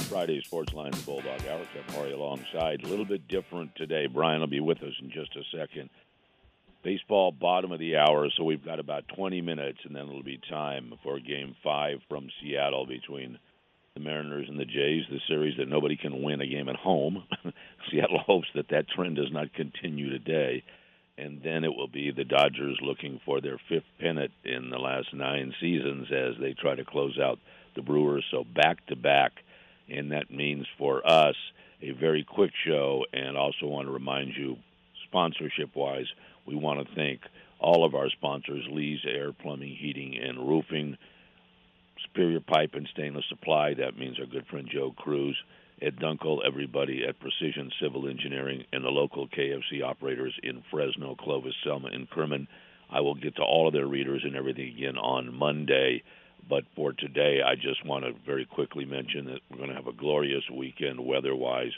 Friday Sports Line, the Bulldog Hour. Kevin Horry alongside. A little bit different today. Brian will be with us in just a second. Baseball, bottom of the hour, so we've got about 20 minutes, and then it'll be time for Game 5 from Seattle between the Mariners and the Jays, the series that nobody can win a game at home. Seattle hopes that that trend does not continue today. And then it will be the Dodgers looking for their fifth pennant in the last 9 seasons as they try to close out the Brewers. So back-to-back, and that means for us a very quick show. And also want to remind you, sponsorship-wise, we want to thank all of our sponsors, Lee's Air, Plumbing, Heating, and Roofing, Superior Pipe and Stainless Supply. That means our good friend Joe Cruz, Ed Dunkel, everybody at Precision Civil Engineering, and the local KFC operators in Fresno, Clovis, Selma, and Kerman. I will get to all of their readers and everything again on Monday. But for today, I just want to very quickly mention that we're going to have a glorious weekend weather-wise.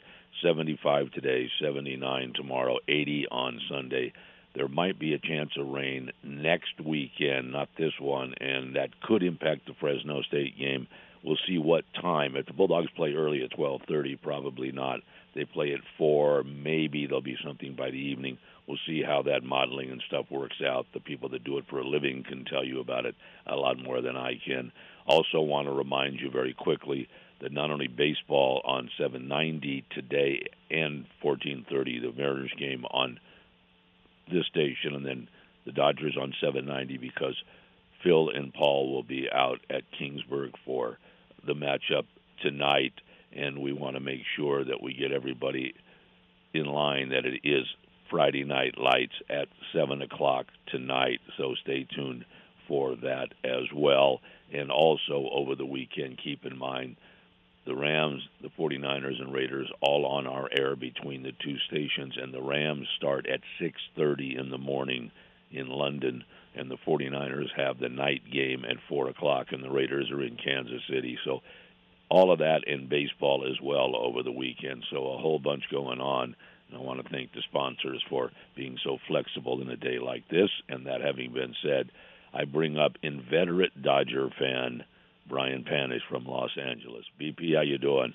75 today, 79 tomorrow, 80 on Sunday. There might be a chance of rain next weekend, not this one, and that could impact the Fresno State game. We'll see what time. If the Bulldogs play early at 12:30, probably not. They play at 4, maybe there'll be something by the evening. We'll see how that modeling and stuff works out. The people that do it for a living can tell you about it a lot more than I can. Also want to remind you very quickly that not only baseball on 790 today and 14:30, the Mariners game on this station, and then the Dodgers on 790 because Phil and Paul will be out at Kingsburg for the matchup tonight, and we want to make sure that we get everybody in line that it is Friday Night Lights at 7 o'clock tonight, so stay tuned for that as well. And also over the weekend, keep in mind the Rams, the 49ers, and Raiders all on our air between the two stations, and the Rams start at 6:30 in the morning in London, and the 49ers have the night game at 4 o'clock, and the Raiders are in Kansas City. So all of that in baseball as well over the weekend, so a whole bunch going on. And I want to thank the sponsors for being so flexible in a day like this. And that having been said, I bring up inveterate Dodger fan Brian Panish from Los Angeles. BP, how you doing?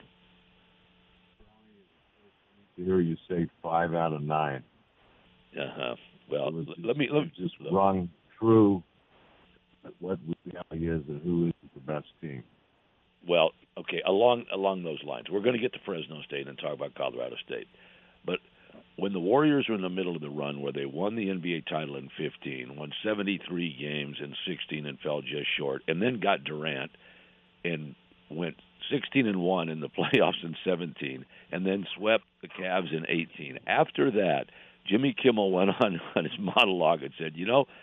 Here you say 5 out of 9. Well, let me just rung true what reality is and who is the best team. Well, okay, along those lines, we're going to get to Fresno State and talk about Colorado State. But when the Warriors were in the middle of the run where they won the NBA title in 15, won 73 games in 16 and fell just short, and then got Durant and went 16-1 in the playoffs in 17, and then swept the Cavs in 18. After that, Jimmy Kimmel went on his monologue and said,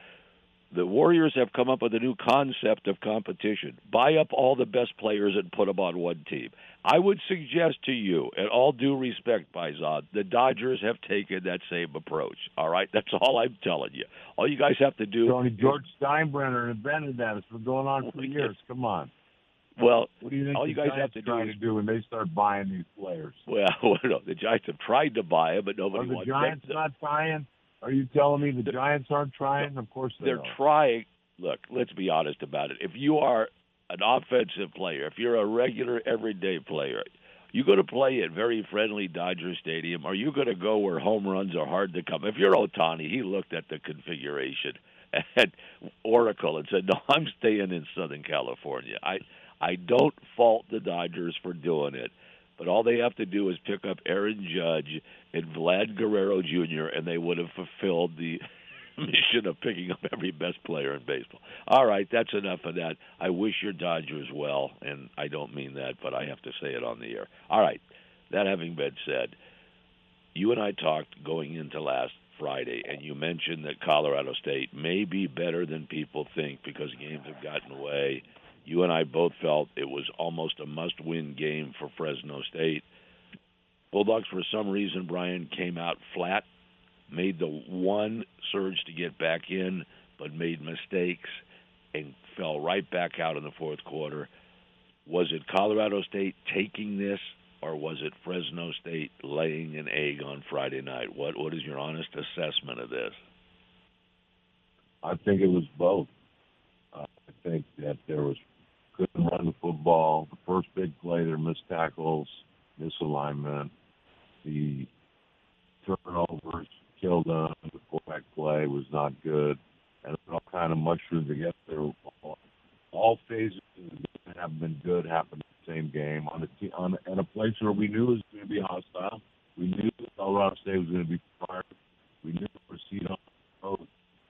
the Warriors have come up with a new concept of competition. Buy up all the best players and put them on one team. I would suggest to you, in all due respect, Faisal, the Dodgers have taken that same approach. All right? That's all I'm telling you. All you guys have to do... George Steinbrenner invented that. It's been going on for years. Come on. Well, what do you think all you guys have to do when they start buying these players? Well, no, the Giants have tried to buy them, but nobody wants them. Are the Giants not trying? Are you telling me the Giants aren't trying? Of course they're trying. Look, let's be honest about it. If you are an offensive player, if you're a regular, everyday player, you going to play at very friendly Dodger Stadium, or you going to go where home runs are hard to come? If you're Ohtani, he looked at the configuration at Oracle and said, no, I'm staying in Southern California. I don't fault the Dodgers for doing it, but all they have to do is pick up Aaron Judge and Vlad Guerrero Jr., and they would have fulfilled the mission of picking up every best player in baseball. All right, that's enough of that. I wish your Dodgers well, and I don't mean that, but I have to say it on the air. All right, that having been said, you and I talked going into last Friday, and you mentioned that Colorado State may be better than people think because games have gotten away. You and I both felt it was almost a must-win game for Fresno State. Bulldogs, for some reason, Brian, came out flat, made the one surge to get back in, but made mistakes and fell right back out in the fourth quarter. Was it Colorado State taking this, or was it Fresno State laying an egg on Friday night? What is your honest assessment of this? I think it was both. I think that there was couldn't run the football. The first big play, their missed tackles, misalignment, the turnovers killed them. The quarterback play was not good, and it all kind of mushroomed together. All phases that have been good happened in the same game in a place where we knew it was going to be hostile. We knew Colorado State was going to be fired. We knew we were seed on the road.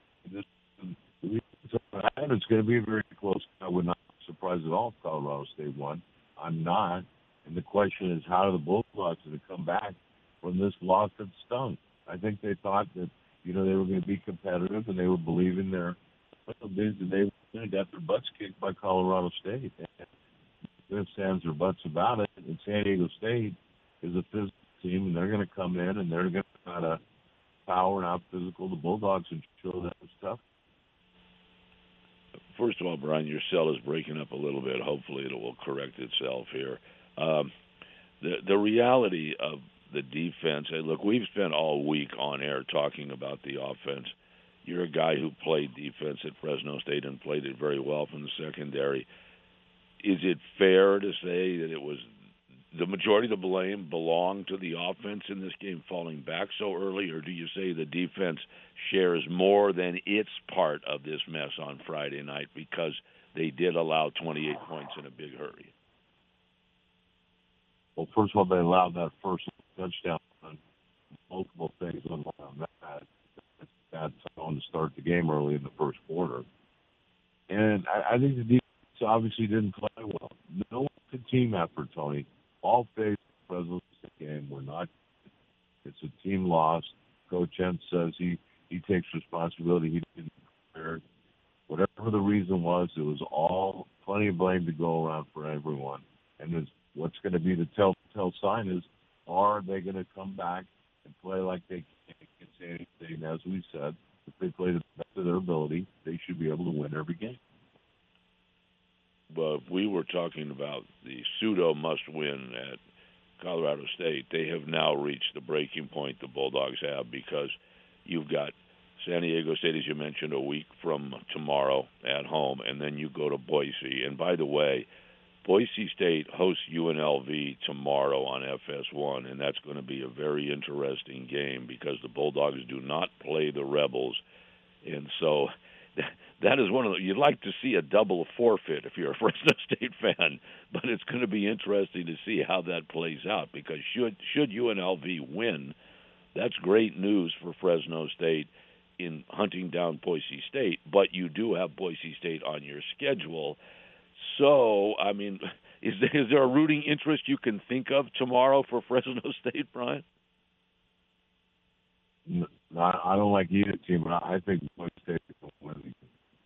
And it's going to be very close. I would not be surprised at all if Colorado State won. I'm not. And the question is, how are the Bulldogs going to come back from this loss that stung? I think they thought that, they were going to be competitive and they were believing their abilities, and they got their butts kicked by Colorado State. And their stands their butts about it. And San Diego State is a physical team, and they're going to come in and they're going to try to power and out physical the Bulldogs and show them it's tough. First of all, Brian, your cell is breaking up a little bit. Hopefully it will correct itself here. The reality of the defense, look, we've spent all week on air talking about the offense. You're a guy who played defense at Fresno State and played it very well from the secondary. Is it fair to say that it was the majority of the blame belonged to the offense in this game falling back so early, or do you say the defense shares more than its part of this mess on Friday night because they did allow 28 points in a big hurry? Well, first of all, they allowed that first touchdown on multiple things on that. It's a bad tone to start the game early in the first quarter. And I think the defense obviously didn't play well. No team effort, Tony. All phases of the Fresno State game were not. It's a team loss. Coach Entz says he takes responsibility. He didn't prepare. Whatever the reason was, it was all plenty of blame to go around for everyone. And what's going to be the telltale sign is, are they going to come back and play like they can against San Diego State? And as we said, if they play to the best of their ability, they should be able to win every game. But if we were talking about the pseudo must-win at Colorado State, they have now reached the breaking point the Bulldogs have, because you've got San Diego State, as you mentioned, a week from tomorrow at home, and then you go to Boise. And by the way, Boise State hosts UNLV tomorrow on FS1, and that's going to be a very interesting game because the Bulldogs do not play the Rebels. And so that is one of the, you'd like to see a double forfeit if you're a Fresno State fan, but it's going to be interesting to see how that plays out, because should UNLV win, that's great news for Fresno State in hunting down Boise State, but you do have Boise State on your schedule. So, I mean, is there a rooting interest you can think of tomorrow for Fresno State, Brian? No, I don't like either team, but I think Boise State will win.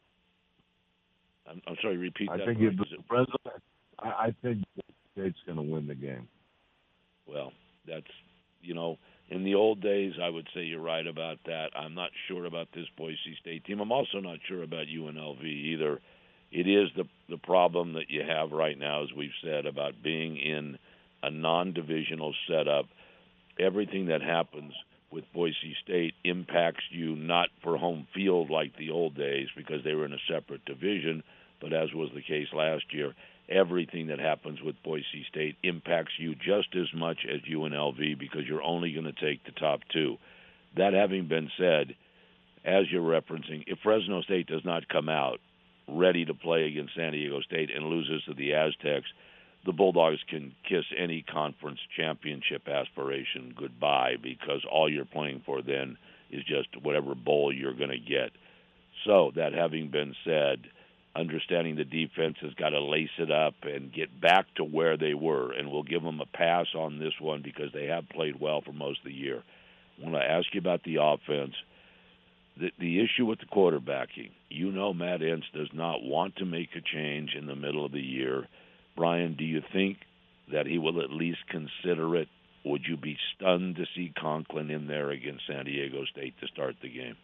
I'm sorry, repeat that. I think I think State's going to win the game. Well, that's, in the old days, I would say you're right about that. I'm not sure about this Boise State team. I'm also not sure about UNLV either. It is the problem that you have right now, as we've said, about being in a non-divisional setup. Everything that happens with Boise State impacts you not for home field like the old days because they were in a separate division, but as was the case last year, everything that happens with Boise State impacts you just as much as UNLV because you're only going to take the top two. That having been said, as you're referencing, if Fresno State does not come out ready to play against San Diego State and loses to the Aztecs, the Bulldogs can kiss any conference championship aspiration goodbye, because all you're playing for then is just whatever bowl you're going to get. So, that having been said, understanding the defense has got to lace it up and get back to where they were, and we'll give them a pass on this one because they have played well for most of the year. I want to ask you about the offense. The issue with the quarterbacking, Matt Entz does not want to make a change in the middle of the year. Brian, do you think that he will at least consider it? Would you be stunned to see Conklin in there against San Diego State to start the game?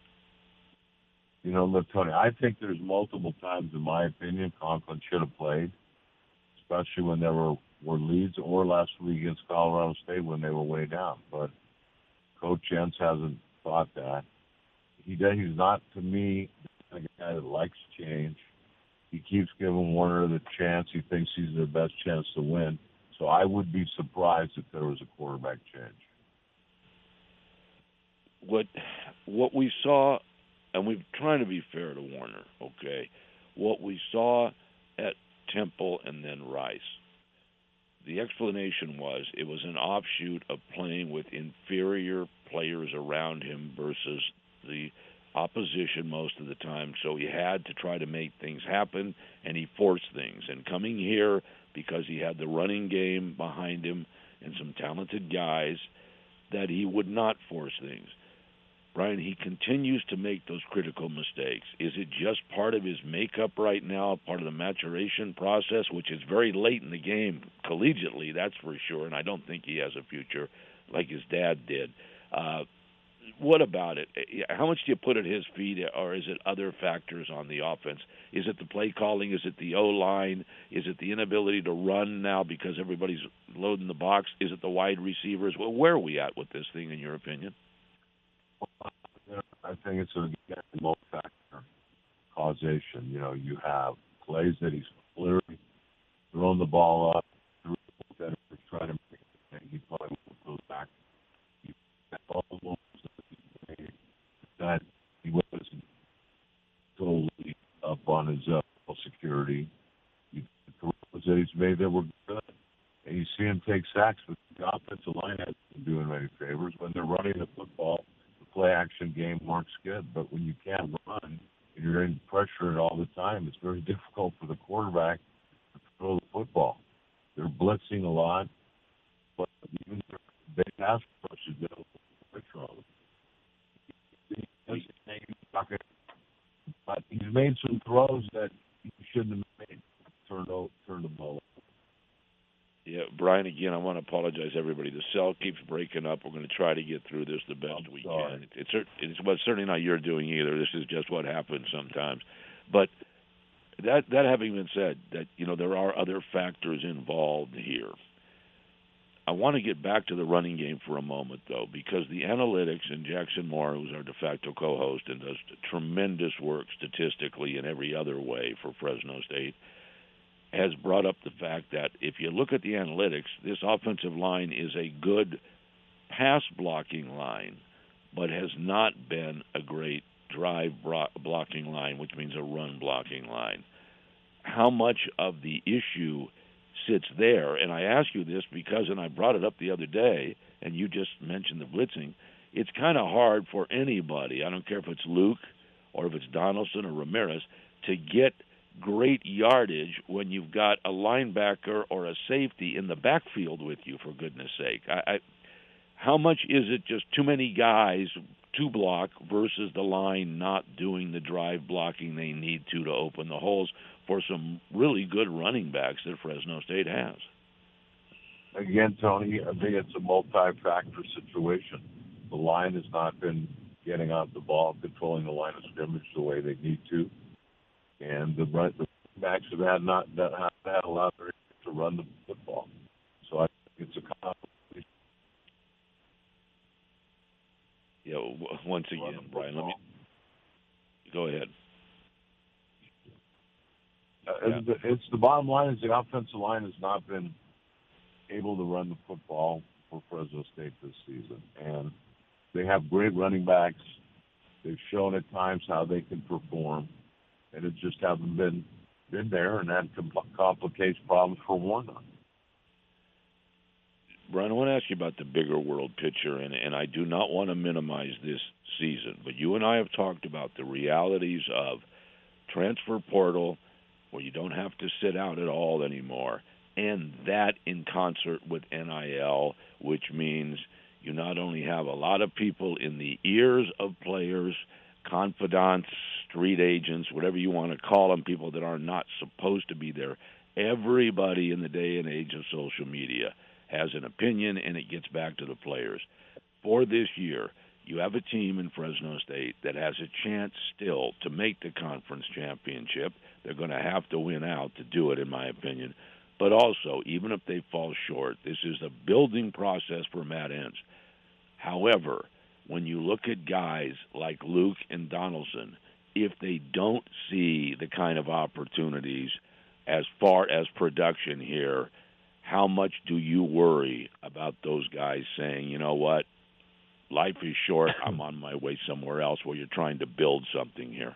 Look, Tony, I think there's multiple times, in my opinion, Conklin should have played, especially when there were leads, or last week against Colorado State when they were way down. But Coach Entz hasn't thought that. He's not, to me, a guy that likes change. He keeps giving Warner the chance. He thinks he's their best chance to win. So I would be surprised if there was a quarterback change. What we saw, and we're trying to be fair to Warner, okay? What we saw at Temple and then Rice, the explanation was it was an offshoot of playing with inferior players around him versus the opposition most of the time. So he had to try to make things happen, and he forced things. And coming here, because he had the running game behind him and some talented guys, that he would not force things. Brian, he continues to make those critical mistakes. Is it just part of his makeup right now, part of the maturation process, which is very late in the game collegiately, that's for sure, and I don't think he has a future like his dad did. What about it? How much do you put at his feet, or is it other factors on the offense? Is it the play calling? Is it the O-line? Is it the inability to run now because everybody's loading the box? Is it the wide receivers? Well, where are we at with this thing, in your opinion? I think it's a multi-factor causation. You know, you have plays that he's clearly throwing the ball up, that he's trying to make it, and he probably goes back. He all the moves that he wasn't totally up on his security. The throws that he's made that were good, and you see him take sacks, but the offensive line hasn't been doing any favors. When they're running the football, play action game works good, but when you can't run and you're in pressure all the time, it's very difficult for the quarterback to throw the football. They're blitzing a lot, but even their big pass rush is available pressure on them. But he's made some throws that he shouldn't have made. Turned the ball over. Yeah, Brian, again, I want to apologize, everybody. The cell keeps breaking up. We're going to try to get through this the best we can. It's certainly not your doing either. This is just what happens sometimes. But that having been said, that there are other factors involved here. I want to get back to the running game for a moment, though, because the analytics, and Jackson Moore, who's our de facto co-host and does tremendous work statistically and every other way for Fresno State, has brought up the fact that if you look at the analytics, this offensive line is a good pass-blocking line, but has not been a great drive-blocking line, which means a run-blocking line. How much of the issue sits there? And I ask you this because, and I brought it up the other day, and you just mentioned the blitzing, it's kind of hard for anybody, I don't care if it's Luke or if it's Donaldson or Ramirez, to get great yardage when you've got a linebacker or a safety in the backfield with you, for goodness sake. How much is it just too many guys to block versus the line not doing the drive blocking they need to open the holes for some really good running backs that Fresno State has? Again, Tony, I think it's a multi-factor situation. The line has not been getting out the ball, controlling the line of scrimmage the way they need to. And the backs have had a lot to run the football. So I think it's a combination. Yeah, once again, Brian, let me go ahead. It's the bottom line is the offensive line has not been able to run the football for Fresno State this season. And they have great running backs. They've shown at times how they can perform. And it just haven't been there, and that complicates problems for Warner. Brian, I want to ask you about the bigger world picture, and I do not want to minimize this season, but you and I have talked about the realities of transfer portal, where you don't have to sit out at all anymore, and that in concert with NIL, which means you not only have a lot of people in the ears of players, confidants, street agents, whatever you want to call them, people that are not supposed to be there. Everybody in the day and age of social media has an opinion, and it gets back to the players. For this year, you have a team in Fresno State that has a chance still to make the conference championship. They're going to have to win out to do it, in my opinion. But also, even if they fall short, this is a building process for Matt Entz. However, when you look at guys like Luke and Donaldson, if they don't see the kind of opportunities as far as production here, how much do you worry about those guys saying, you know what, life is short, I'm on my way somewhere else, where you're trying to build something here?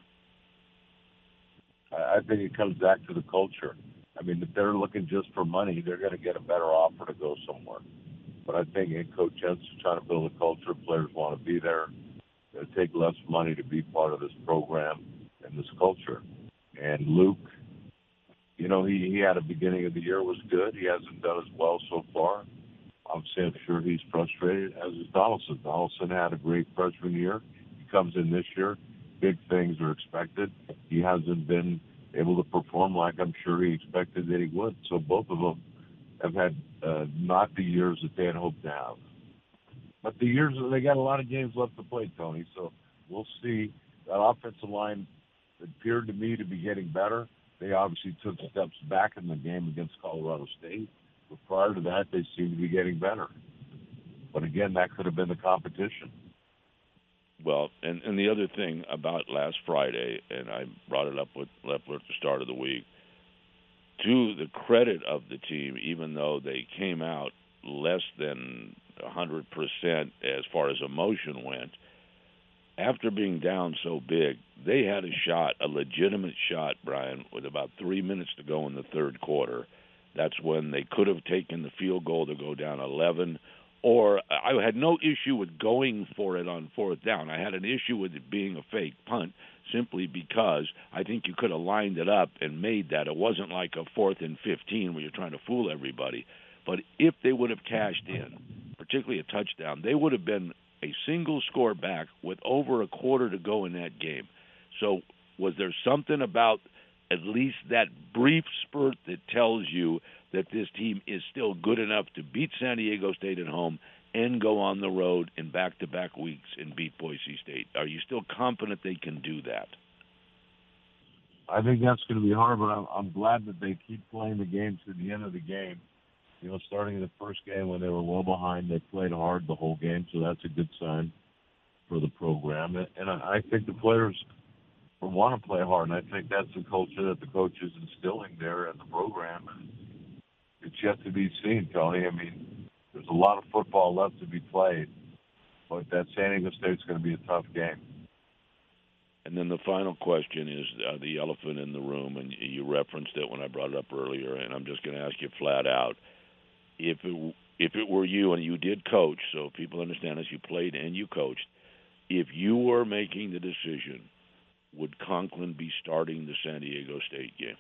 I think it comes back to the culture. I mean, if they're looking just for money, they're going to get a better offer to go somewhere. But I think Coach Jensen's trying to build a culture. Players want to be there. It'll take less money to be part of this program and this culture. And Luke, you know, he had a beginning of the year was good. He hasn't done as well so far. I'm sure he's frustrated, as is Donaldson. Donaldson had a great freshman year. He comes in this year. Big things are expected. He hasn't been able to perform like I'm sure he expected that he would. So both of them have had not the years that they had hoped to have. But the years, they got a lot of games left to play, Tony. So we'll see. That offensive line appeared to me to be getting better. They obviously took steps back in the game against Colorado State. But prior to that, they seemed to be getting better. But again, that could have been the competition. Well, and the other thing about last Friday, and I brought it up with Leffler at the start of the week, to the credit of the team, even though they came out less than 100% as far as emotion went, after being down so big, they had a shot, a legitimate shot, Brian, with about 3 minutes to go in the third quarter. That's when they could have taken the field goal to go down 11. Or I had no issue with going for it on fourth down. I had an issue with it being a fake punt simply because I think you could have lined it up and made that. It wasn't like a 4th and 15 where you're trying to fool everybody. But if they would have cashed in, particularly a touchdown, they would have been a single score back with over a quarter to go in that game. So was there something about at least that brief spurt that tells you that this team is still good enough to beat San Diego State at home and go on the road in back-to-back weeks and beat Boise State? Are you still confident they can do that? I think that's going to be hard, but I'm glad that they keep playing the game to the end of the game. You know, starting in the first game when they were well behind, they played hard the whole game, so that's a good sign for the program. And I think the players want to play hard, and I think that's the culture that the coach is instilling there in the program. And it's yet to be seen, Tony. I mean, there's a lot of football left to be played, but that San Diego State's going to be a tough game. And then the final question is the elephant in the room, and you referenced it when I brought it up earlier, and I'm just going to ask you flat out. If it were you, and you did coach, so people understand as you played and you coached, if you were making the decision, would Conklin be starting the San Diego State game?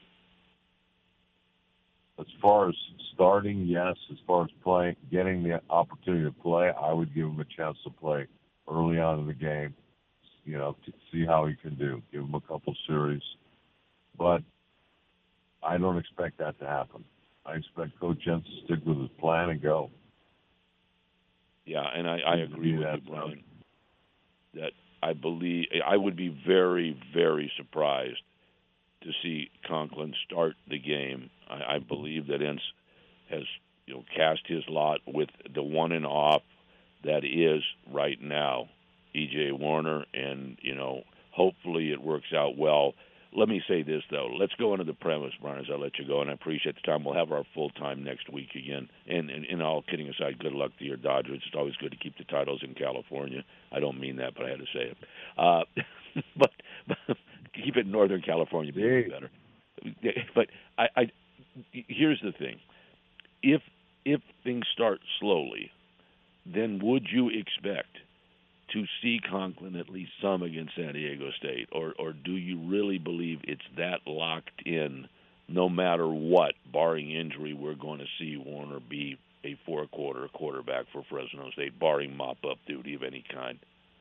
As far as starting, yes. As far as playing, getting the opportunity to play, I would give him a chance to play early on in the game, you know, to see how he can do. Give him a couple series. But I don't expect that to happen. I expect Coach Jensen to stick with his plan and go. Yeah, and I agree with you, Brian, that I believe I would be very, very surprised to see Conklin start the game. I believe that Ince has, you know, cast his lot with the one and off that is right now E.J. Warner, and, you know, hopefully it works out well. Let me say this, though. Let's go into the premise, Brian, as I let you go, and I appreciate the time. We'll have our full time next week again. And all kidding aside, good luck to your Dodgers. It's always good to keep the titles in California. I don't mean that, but I had to say it. But keep it in Northern California, be better. But I here's the thing. If things start slowly, then would you expect to see Conklin at least some against San Diego State, or do you really believe it's that locked in, no matter what, barring injury, we're going to see Warner be a four-quarter quarterback for Fresno State, barring mop-up duty of any kind?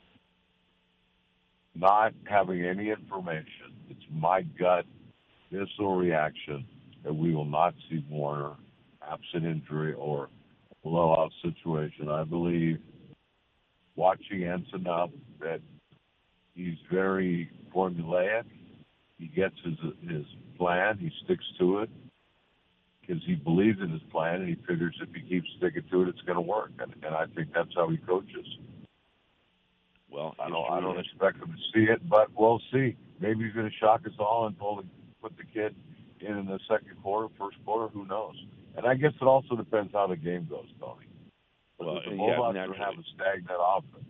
Not having any information, it's my gut, visceral reaction that we will not see Warner, absent injury or blowout situation. I believe, watching Ince enough, that he's very formulaic. He gets his plan. He sticks to it because he believes in his plan, and he figures if he keeps sticking to it, it's going to work. And I think that's how he coaches. Well, I don't expect him to see it, but we'll see. Maybe he's going to shock us all and put the kid in the second quarter, first quarter. Who knows? And I guess it also depends how the game goes, Tony. Well, the Bulldogs are have a stagnant offense.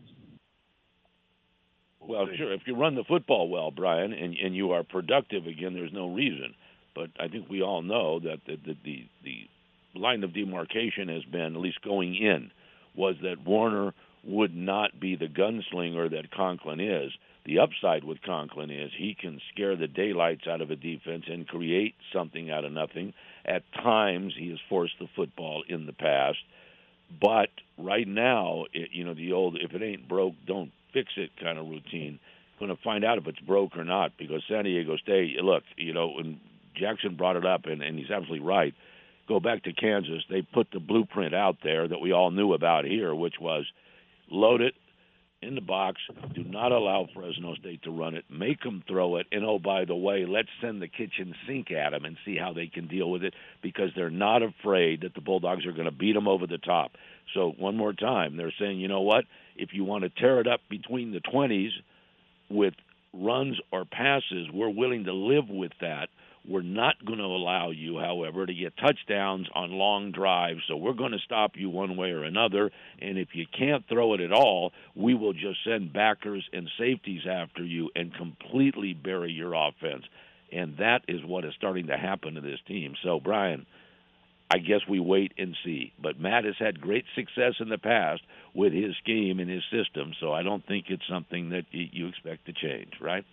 Well, sure. If you run the football well, Brian, and you are productive again, there's no reason. But I think we all know that the line of demarcation has been, at least going in, was that Warner would not be the gunslinger that Conklin is. The upside with Conklin is he can scare the daylights out of a defense and create something out of nothing. At times, he has forced the football in the past. But right now, the old "if it ain't broke, don't fix it" kind of routine. Going to find out if it's broke or not, because San Diego State, look, and Jackson brought it up, and he's absolutely right. Go back to Kansas. They put the blueprint out there that we all knew about here, which was load it in the box, do not allow Fresno State to run it, make them throw it, and, oh, by the way, let's send the kitchen sink at them and see how they can deal with it, because they're not afraid that the Bulldogs are going to beat them over the top. So one more time, they're saying, you know what, if you want to tear it up between the 20s with runs or passes, we're willing to live with that. We're not going to allow you, however, to get touchdowns on long drives, so we're going to stop you one way or another. And if you can't throw it at all, we will just send backers and safeties after you and completely bury your offense. And that is what is starting to happen to this team. So, Brian, I guess we wait and see. But Matt has had great success in the past with his scheme and his system, so I don't think it's something that you expect to change, right?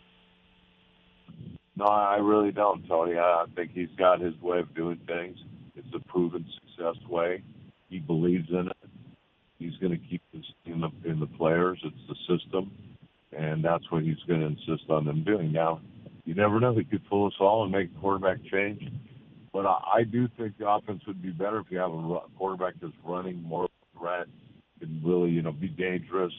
No, I really don't, Tony. I think he's got his way of doing things. It's a proven success way. He believes in it. He's going to keep this in the players. It's the system, and that's what he's going to insist on them doing. Now, you never know. He could fool us all and make the quarterback change. But I do think the offense would be better if you have a quarterback that's running more threat and really, be dangerous.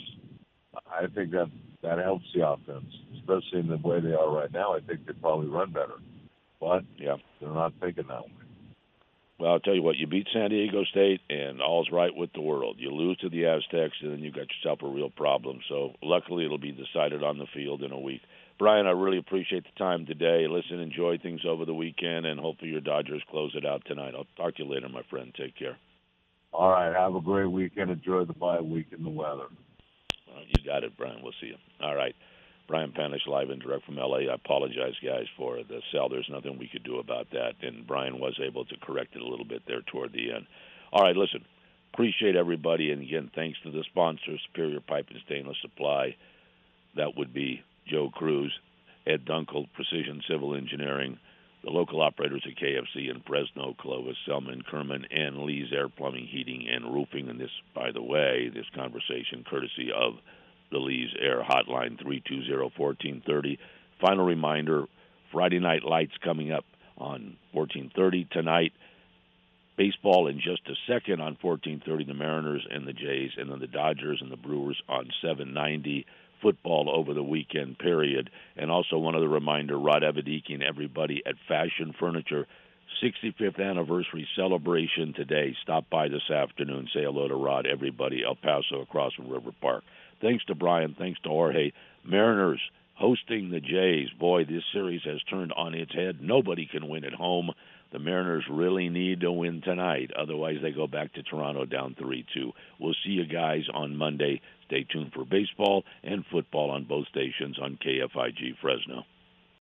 I think that helps the offense, especially in the way they are right now. I think they probably run better. But they're not thinking that way. Well, I'll tell you what, you beat San Diego State, and all's right with the world. You lose to the Aztecs, and then you got yourself a real problem. So luckily it'll be decided on the field in a week. Brian, I really appreciate the time today. Listen, enjoy things over the weekend, and hopefully your Dodgers close it out tonight. I'll talk to you later, my friend. Take care. All right. Have a great weekend. Enjoy the bye week and the weather. You got it, Brian. We'll see you. All right. Brian Panish, live and direct from L.A. I apologize, guys, for the cell. There's nothing we could do about that, and Brian was able to correct it a little bit there toward the end. All right, listen, appreciate everybody, and again, thanks to the sponsor, Superior Pipe and Stainless Supply. That would be Joe Cruz, Ed Dunkel, Precision Civil Engineering, the local operators at KFC in Fresno, Clovis, Selma, and Kerman, and Lee's Air Plumbing, Heating, and Roofing. And this, by the way, this conversation courtesy of the Lee's Air Hotline, 320-1430. Final reminder, Friday Night Lights coming up on 1430 tonight. Baseball in just a second on 1430, the Mariners and the Jays, and then the Dodgers and the Brewers on 790. Football over the weekend, period. And also one other reminder, Rod Evadiki and everybody at Fashion Furniture, 65th anniversary celebration today. Stop by this afternoon. Say hello to Rod, everybody, El Paso, across from River Park. Thanks to Brian. Thanks to Jorge. Mariners hosting the Jays. Boy, this series has turned on its head. Nobody can win at home. The Mariners really need to win tonight. Otherwise, they go back to Toronto down 3-2. We'll see you guys on Monday. Stay tuned for baseball and football on both stations on KFIG Fresno.